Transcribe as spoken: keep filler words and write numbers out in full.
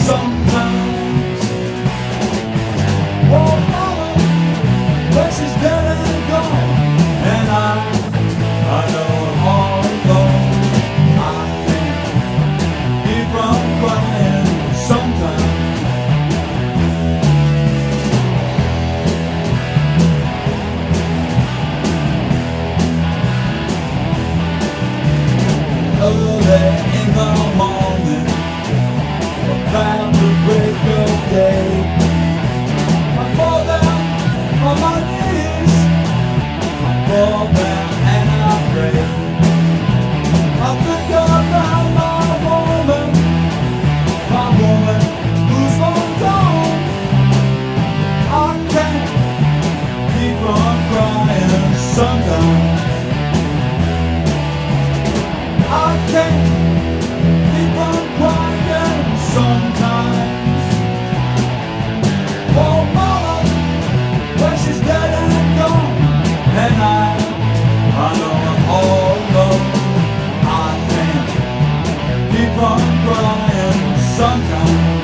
sometimes. Oh, mama, but she's dead and gone, and I, I know it all alone. I can't keep from crying sometimes. Early in the morning, about the break of day, I fall down on my knees, I fall down and I pray. I think about my woman, my woman who's long gone. I can't keep on crying sometimes. I can't keep on crying sometimes. Oh, mama, when she's dead and gone, and I, I know I'm all alone. I can't keep on crying sometimes.